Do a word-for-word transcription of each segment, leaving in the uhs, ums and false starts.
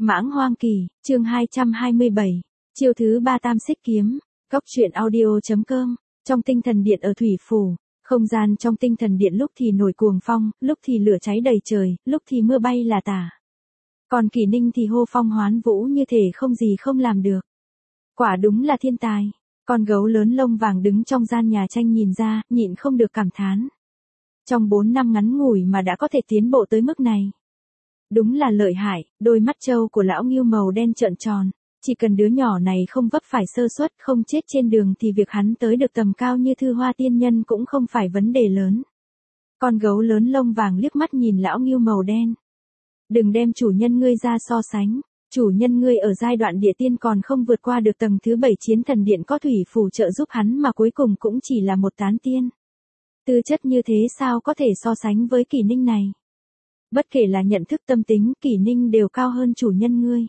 Mãng Hoang Kỳ, chương hai trăm hai mươi bảy, chiêu thứ ba Tam Xích Kiếm, Cốc truyện audio.com, trong tinh thần điện ở Thủy Phủ, không gian trong tinh thần điện lúc thì nổi cuồng phong, lúc thì lửa cháy đầy trời, lúc thì mưa bay là tả. Còn Kỷ Ninh thì hô phong hoán vũ như thể không gì không làm được. Quả đúng là thiên tài. Con gấu lớn lông vàng đứng trong gian nhà tranh nhìn ra, nhịn không được cảm thán. Trong bốn năm ngắn ngủi mà đã có thể tiến bộ tới mức này. Đúng là lợi hại, đôi mắt trâu của lão Ngưu màu đen trợn tròn. Chỉ cần đứa nhỏ này không vấp phải sơ suất, không chết trên đường thì việc hắn tới được tầm cao như Thư Hoa tiên nhân cũng không phải vấn đề lớn. Con gấu lớn lông vàng liếc mắt nhìn lão Ngưu màu đen. Đừng đem chủ nhân ngươi ra so sánh. Chủ nhân ngươi ở giai đoạn địa tiên còn không vượt qua được tầng thứ bảy chiến thần điện có Thủy Phủ trợ giúp hắn mà cuối cùng cũng chỉ là một tán tiên. Tư chất như thế sao có thể so sánh với Kỷ Ninh này. Bất kể là nhận thức tâm tính, Kỷ Ninh đều cao hơn chủ nhân ngươi.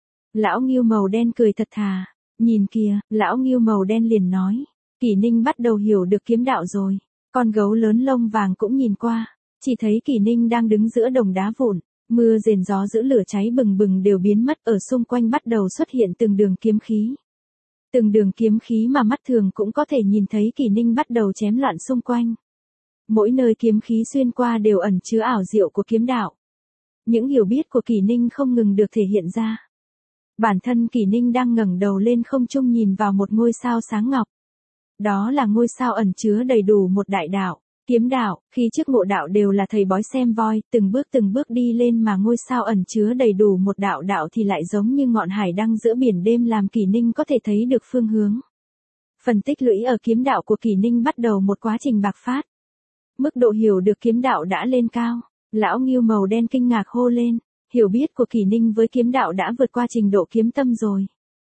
Lão Ngưu màu đen cười thật thà, nhìn kìa, lão Ngưu màu đen liền nói, Kỷ Ninh bắt đầu hiểu được kiếm đạo rồi. Con gấu lớn lông vàng cũng nhìn qua, chỉ thấy Kỷ Ninh đang đứng giữa đồng đá vụn, mưa rền gió giữ lửa cháy bừng bừng đều biến mất, ở xung quanh bắt đầu xuất hiện từng đường kiếm khí. Từng đường kiếm khí mà mắt thường cũng có thể nhìn thấy Kỷ Ninh bắt đầu chém loạn xung quanh. Mỗi nơi kiếm khí xuyên qua đều ẩn chứa ảo diệu của kiếm đạo. Những hiểu biết của Kỷ Ninh không ngừng được thể hiện ra. Bản thân Kỷ Ninh đang ngẩng đầu lên không trung nhìn vào một ngôi sao sáng ngọc. Đó là ngôi sao ẩn chứa đầy đủ một đại đạo, kiếm đạo, khi trước ngộ đạo đều là thầy bói xem voi, từng bước từng bước đi lên mà ngôi sao ẩn chứa đầy đủ một đạo đạo thì lại giống như ngọn hải đăng giữa biển đêm làm Kỷ Ninh có thể thấy được phương hướng. Phần tích lũy ở kiếm đạo của Kỷ Ninh bắt đầu một quá trình bạc phát. Mức độ hiểu được kiếm đạo đã lên cao, lão Ngưu màu đen kinh ngạc hô lên, hiểu biết của Kỷ Ninh với kiếm đạo đã vượt qua trình độ kiếm tâm rồi.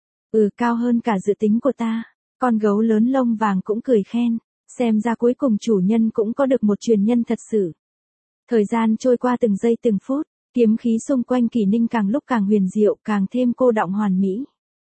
Ừ, cao hơn cả dự tính của ta. Con gấu lớn lông vàng cũng cười khen, xem ra cuối cùng chủ nhân cũng có được một truyền nhân thật sự. Thời gian trôi qua từng giây từng phút, kiếm khí xung quanh Kỷ Ninh càng lúc càng huyền diệu, càng thêm cô đọng hoàn mỹ.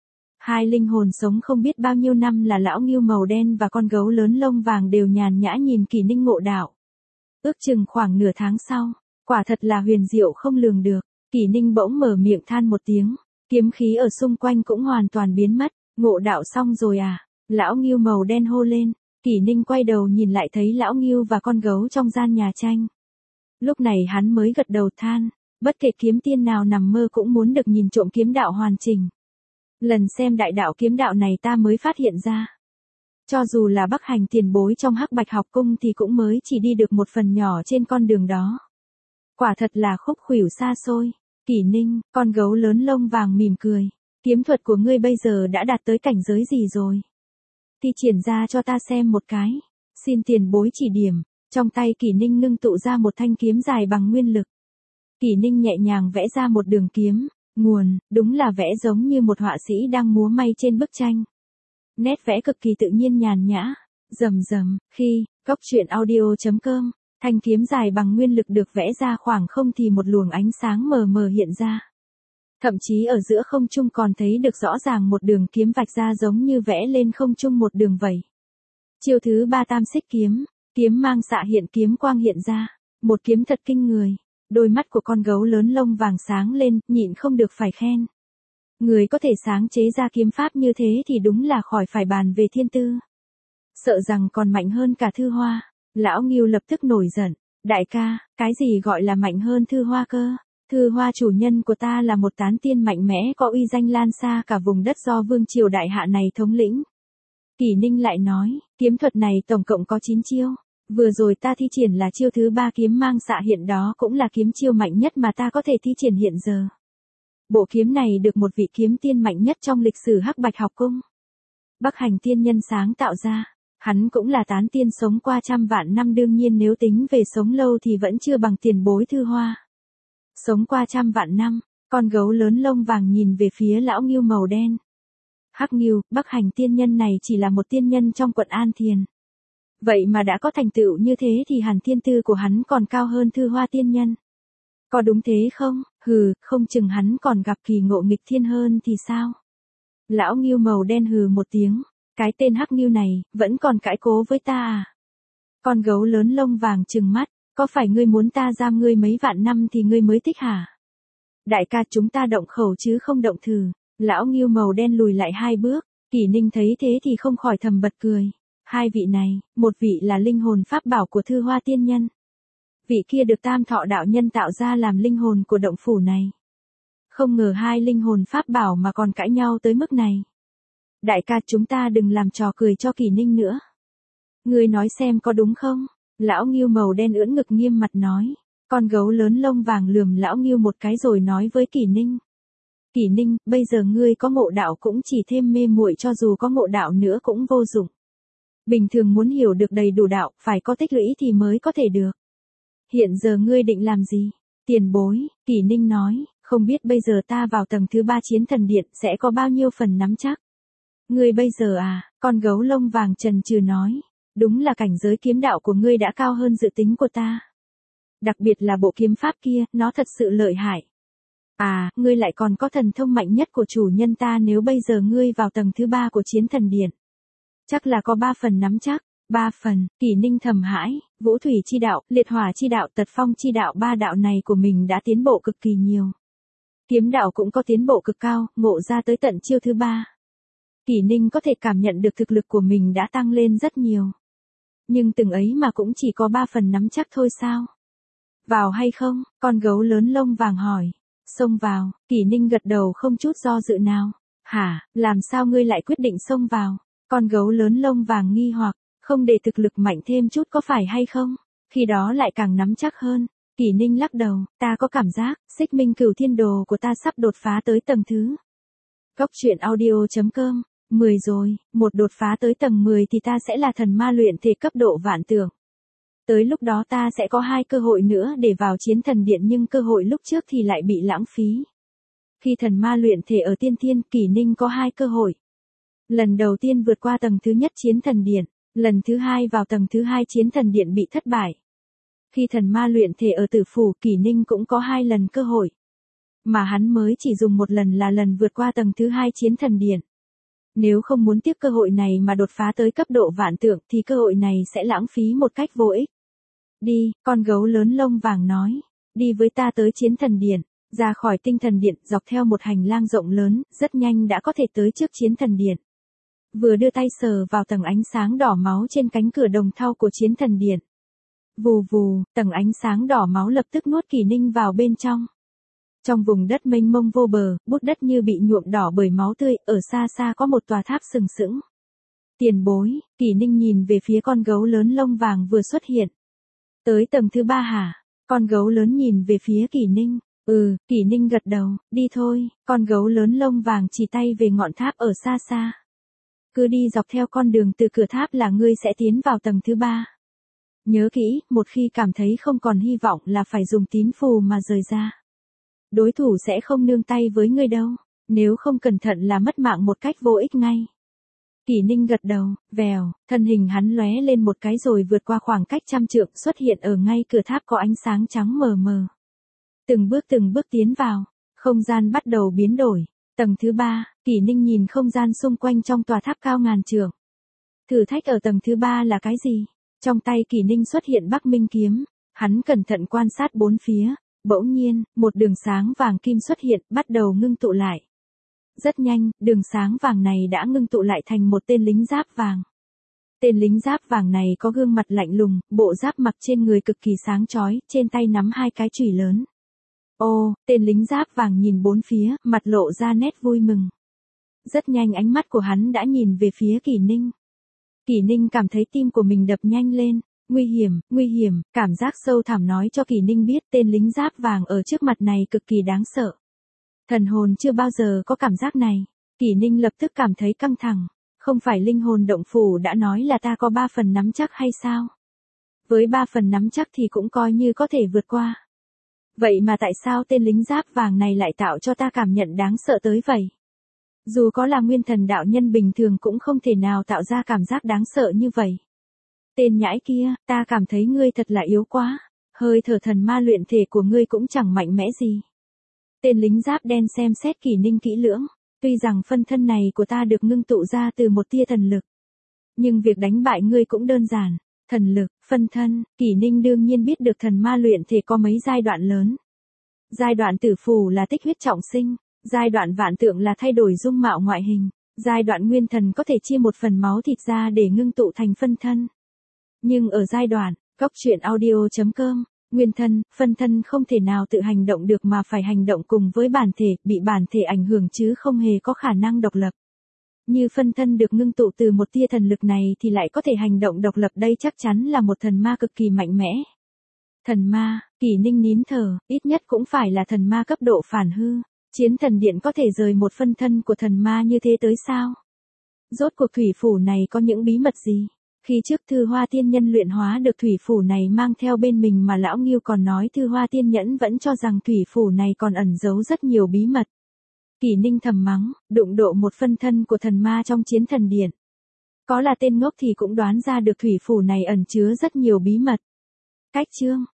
Hai linh hồn sống không biết bao nhiêu năm là lão Ngưu màu đen và con gấu lớn lông vàng đều nhàn nhã nhìn Kỷ Ninh ngộ đạo. Ước chừng khoảng nửa tháng sau, quả thật là huyền diệu không lường được, Kỷ Ninh bỗng mở miệng than một tiếng, kiếm khí ở xung quanh cũng hoàn toàn biến mất, ngộ đạo xong rồi à? Lão Ngưu màu đen hô lên, Kỷ Ninh quay đầu nhìn lại thấy lão Ngưu và con gấu trong gian nhà tranh. Lúc này hắn mới gật đầu than, bất kể kiếm tiên nào nằm mơ cũng muốn được nhìn trộm kiếm đạo hoàn chỉnh. Lần xem đại đạo kiếm đạo này ta mới phát hiện ra. Cho dù là Bắc Hành tiền bối trong Hắc Bạch học cung thì cũng mới chỉ đi được một phần nhỏ trên con đường đó. Quả thật là khúc khuỷu xa xôi. Kỷ Ninh, con gấu lớn lông vàng mỉm cười. Kiếm thuật của ngươi bây giờ đã đạt tới cảnh giới gì rồi? Thi triển ra cho ta xem một cái. Xin tiền bối chỉ điểm. Trong tay Kỷ Ninh ngưng tụ ra một thanh kiếm dài bằng nguyên lực. Kỷ Ninh nhẹ nhàng vẽ ra một đường kiếm. Nguồn, đúng là vẽ giống như một họa sĩ đang múa may trên bức tranh. Nét vẽ cực kỳ tự nhiên nhàn nhã. Rầm rầm, khi, Cốc truyện audio.com, thanh kiếm dài bằng nguyên lực được vẽ ra khoảng không thì một luồng ánh sáng mờ mờ hiện ra. Thậm chí ở giữa không trung còn thấy được rõ ràng một đường kiếm vạch ra giống như vẽ lên không trung một đường vẩy. Chiêu thứ ba Tam Xích Kiếm, kiếm mang xạ hiện kiếm quang hiện ra, một kiếm thật kinh người. Đôi mắt của con gấu lớn lông vàng sáng lên, nhịn không được phải khen. Người có thể sáng chế ra kiếm pháp như thế thì đúng là khỏi phải bàn về thiên tư. Sợ rằng còn mạnh hơn cả Thư Hoa. Lão Ngưu lập tức nổi giận. Đại ca, cái gì gọi là mạnh hơn Thư Hoa cơ? Thư Hoa chủ nhân của ta là một tán tiên mạnh mẽ có uy danh lan xa cả vùng đất do vương triều đại hạ này thống lĩnh. Kỷ Ninh lại nói, kiếm thuật này tổng cộng có chín chiêu. Vừa rồi ta thi triển là chiêu thứ ba kiếm mang xạ hiện, đó cũng là kiếm chiêu mạnh nhất mà ta có thể thi triển hiện giờ. Bộ kiếm này được một vị kiếm tiên mạnh nhất trong lịch sử Hắc Bạch học cung. Bắc Hành tiên nhân sáng tạo ra, hắn cũng là tán tiên sống qua trăm vạn năm, đương nhiên nếu tính về sống lâu thì vẫn chưa bằng tiền bối Thư Hoa. Sống qua trăm vạn năm, con gấu lớn lông vàng nhìn về phía lão Ngưu màu đen. Hắc Ngưu, Bắc Hành tiên nhân này chỉ là một tiên nhân trong quận An Thiền. Vậy mà đã có thành tựu như thế thì hẳn thiên tư của hắn còn cao hơn Thư Hoa tiên nhân. Có đúng thế không? Hừ, không chừng hắn còn gặp kỳ ngộ nghịch thiên hơn thì sao? Lão Ngưu màu đen hừ một tiếng, cái tên Hắc Ngưu này, vẫn còn cãi cố với ta à? Con gấu lớn lông vàng trừng mắt, có phải ngươi muốn ta giam ngươi mấy vạn năm thì ngươi mới thích hả? Đại ca chúng ta động khẩu chứ không động thử. Lão Ngưu màu đen lùi lại hai bước, Kỷ Ninh thấy thế thì không khỏi thầm bật cười. Hai vị này, một vị là linh hồn pháp bảo của Thư Hoa tiên nhân. Vị kia được Tam Thọ đạo nhân tạo ra làm linh hồn của động phủ này. Không ngờ hai linh hồn pháp bảo mà còn cãi nhau tới mức này. Đại ca chúng ta đừng làm trò cười cho Kỷ Ninh nữa. Ngươi nói xem có đúng không? Lão Ngưu màu đen ưỡn ngực nghiêm mặt nói. Con gấu lớn lông vàng lườm lão Ngưu một cái rồi nói với Kỷ Ninh. Kỷ Ninh, bây giờ ngươi có ngộ đạo cũng chỉ thêm mê muội, cho dù có ngộ đạo nữa cũng vô dụng. Bình thường muốn hiểu được đầy đủ đạo, phải có tích lũy thì mới có thể được. Hiện giờ ngươi định làm gì? Tiền bối, Kỷ Ninh nói, không biết bây giờ ta vào tầng thứ ba chiến thần điện sẽ có bao nhiêu phần nắm chắc. Ngươi bây giờ à, con gấu lông vàng chần chừ nói, đúng là cảnh giới kiếm đạo của ngươi đã cao hơn dự tính của ta. Đặc biệt là bộ kiếm pháp kia, nó thật sự lợi hại. À, ngươi lại còn có thần thông mạnh nhất của chủ nhân ta, nếu bây giờ ngươi vào tầng thứ ba của chiến thần điện. Chắc là có ba phần nắm chắc. Ba phần, Kỷ Ninh thầm hãi, vũ thủy chi đạo, liệt hỏa chi đạo, tật phong chi đạo, ba đạo này của mình đã tiến bộ cực kỳ nhiều. Kiếm đạo cũng có tiến bộ cực cao, ngộ ra tới tận chiêu thứ ba. Kỷ Ninh có thể cảm nhận được thực lực của mình đã tăng lên rất nhiều. Nhưng từng ấy mà cũng chỉ có ba phần nắm chắc thôi sao? Vào hay không? Con gấu lớn lông vàng hỏi. Xông vào, Kỷ Ninh gật đầu không chút do dự nào. Hả, làm sao ngươi lại quyết định xông vào? Con gấu lớn lông vàng nghi hoặc, không để thực lực mạnh thêm chút có phải hay không? Khi đó lại càng nắm chắc hơn. Kỷ Ninh lắc đầu, ta có cảm giác, xích minh cửu thiên đồ của ta sắp đột phá tới tầng thứ. Cốc truyện audio chấm com, mười rồi, một đột phá tới tầng mười thì ta sẽ là thần ma luyện thể cấp độ vạn tượng. Tới lúc đó ta sẽ có hai cơ hội nữa để vào chiến thần điện, nhưng cơ hội lúc trước thì lại bị lãng phí. Khi thần ma luyện thể ở tiên thiên, Kỷ Ninh có hai cơ hội. Lần đầu tiên vượt qua tầng thứ nhất chiến thần điện, lần thứ hai vào tầng thứ hai chiến thần điện bị thất bại. Khi thần ma luyện thể ở tử phủ, Kỷ Ninh cũng có hai lần cơ hội. Mà hắn mới chỉ dùng một lần là lần vượt qua tầng thứ hai chiến thần điện. Nếu không muốn tiếc cơ hội này mà đột phá tới cấp độ vạn tượng thì cơ hội này sẽ lãng phí một cách vô ích. Đi, con gấu lớn lông vàng nói. Đi với ta tới chiến thần điện. Ra khỏi tinh thần điện, dọc theo một hành lang rộng lớn, rất nhanh đã có thể tới trước chiến thần điện. Vừa đưa tay sờ vào tầng ánh sáng đỏ máu trên cánh cửa đồng thau của chiến thần điện. Vù vù, tầng ánh sáng đỏ máu lập tức nuốt Kỷ Ninh vào bên trong. Trong vùng đất mênh mông vô bờ, bút đất như bị nhuộm đỏ bởi máu tươi, ở xa xa có một tòa tháp sừng sững. Tiền bối, Kỷ Ninh nhìn về phía con gấu lớn lông vàng vừa xuất hiện. Tới tầng thứ ba hả? Con gấu lớn nhìn về phía Kỷ Ninh. Ừ, Kỷ Ninh gật đầu, đi thôi, con gấu lớn lông vàng chỉ tay về ngọn tháp ở xa xa. Cứ đi dọc theo con đường từ cửa tháp là ngươi sẽ tiến vào tầng thứ ba. Nhớ kỹ, một khi cảm thấy không còn hy vọng là phải dùng tín phù mà rời ra. Đối thủ sẽ không nương tay với ngươi đâu, nếu không cẩn thận là mất mạng một cách vô ích ngay. Kỷ Ninh gật đầu, vèo, thân hình hắn lóe lên một cái rồi vượt qua khoảng cách trăm trượng, xuất hiện ở ngay cửa tháp có ánh sáng trắng mờ mờ. Từng bước từng bước tiến vào, không gian bắt đầu biến đổi. Tầng thứ ba, Kỷ Ninh nhìn không gian xung quanh trong tòa tháp cao ngàn trượng. Thử thách ở tầng thứ ba là cái gì? Trong tay Kỷ Ninh xuất hiện Bắc Minh kiếm, hắn cẩn thận quan sát bốn phía, bỗng nhiên, một đường sáng vàng kim xuất hiện, bắt đầu ngưng tụ lại. Rất nhanh, đường sáng vàng này đã ngưng tụ lại thành một tên lính giáp vàng. Tên lính giáp vàng này có gương mặt lạnh lùng, bộ giáp mặc trên người cực kỳ sáng chói, trên tay nắm hai cái chùy lớn. Ô, tên lính giáp vàng nhìn bốn phía, mặt lộ ra nét vui mừng. Rất nhanh ánh mắt của hắn đã nhìn về phía Kỷ Ninh. Kỷ Ninh cảm thấy tim của mình đập nhanh lên. Nguy hiểm, nguy hiểm, cảm giác sâu thẳm nói cho Kỷ Ninh biết tên lính giáp vàng ở trước mặt này cực kỳ đáng sợ. Thần hồn chưa bao giờ có cảm giác này. Kỷ Ninh lập tức cảm thấy căng thẳng. Không phải linh hồn động phủ đã nói là ta có ba phần nắm chắc hay sao? Với ba phần nắm chắc thì cũng coi như có thể vượt qua. Vậy mà tại sao tên lính giáp vàng này lại tạo cho ta cảm nhận đáng sợ tới vậy? Dù có là nguyên thần đạo nhân bình thường cũng không thể nào tạo ra cảm giác đáng sợ như vậy. Tên nhãi kia, ta cảm thấy ngươi thật là yếu quá. Hơi thở thần ma luyện thể của ngươi cũng chẳng mạnh mẽ gì. Tên lính giáp đen xem xét Kỷ Ninh kỹ lưỡng. Tuy rằng phân thân này của ta được ngưng tụ ra từ một tia thần lực. Nhưng việc đánh bại ngươi cũng đơn giản. Thần lực, phân thân, Kỷ Ninh đương nhiên biết được thần ma luyện thể có mấy giai đoạn lớn. Giai đoạn tử phù là tích huyết trọng sinh, giai đoạn vạn tượng là thay đổi dung mạo ngoại hình, giai đoạn nguyên thần có thể chia một phần máu thịt ra để ngưng tụ thành phân thân. Nhưng ở giai đoạn, góc truyện audio.com, nguyên thân, phân thân không thể nào tự hành động được mà phải hành động cùng với bản thể, bị bản thể ảnh hưởng chứ không hề có khả năng độc lập. Như phân thân được ngưng tụ từ một tia thần lực này thì lại có thể hành động độc lập, đây chắc chắn là một thần ma cực kỳ mạnh mẽ. Thần ma, Kỷ Ninh nín thở, ít nhất cũng phải là thần ma cấp độ phản hư. Chiến thần điện có thể rời một phân thân của thần ma như thế tới sao? Rốt cuộc thủy phủ này có những bí mật gì? Khi trước Thư Hoa Tiên Nhân luyện hóa được thủy phủ này mang theo bên mình mà lão Ngưu còn nói Thư Hoa Tiên Nhẫn vẫn cho rằng thủy phủ này còn ẩn giấu rất nhiều bí mật. Kỷ Ninh thầm mắng, đụng độ một phân thân của thần ma trong chiến thần điện. Có là tên ngốc thì cũng đoán ra được thủy phủ này ẩn chứa rất nhiều bí mật. Cách chương